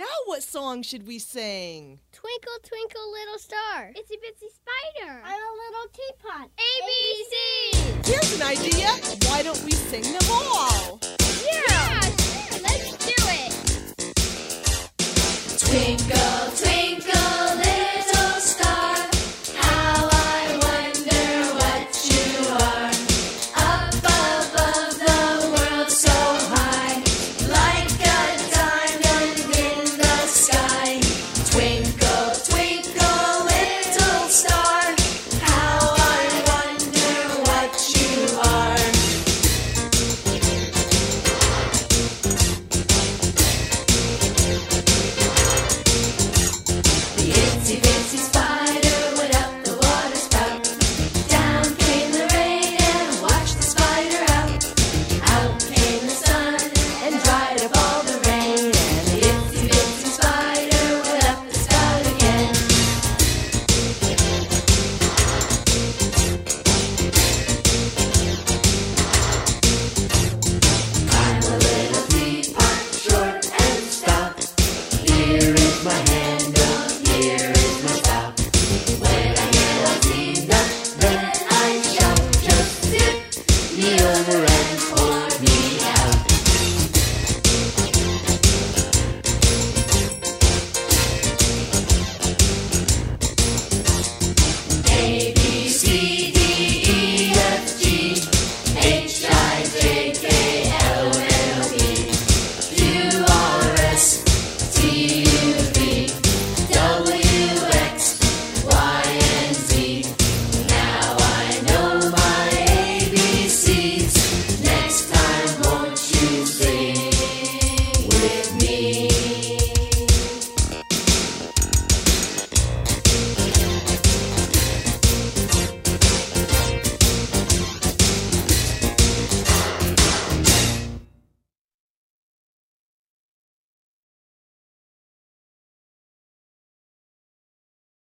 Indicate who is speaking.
Speaker 1: Now what song should we sing?
Speaker 2: Twinkle, twinkle, little star.
Speaker 3: Itsy bitsy spider.
Speaker 2: I'm a little teapot.
Speaker 3: ABC.
Speaker 1: Here's an idea. Why don't we sing them all?
Speaker 3: Yeah.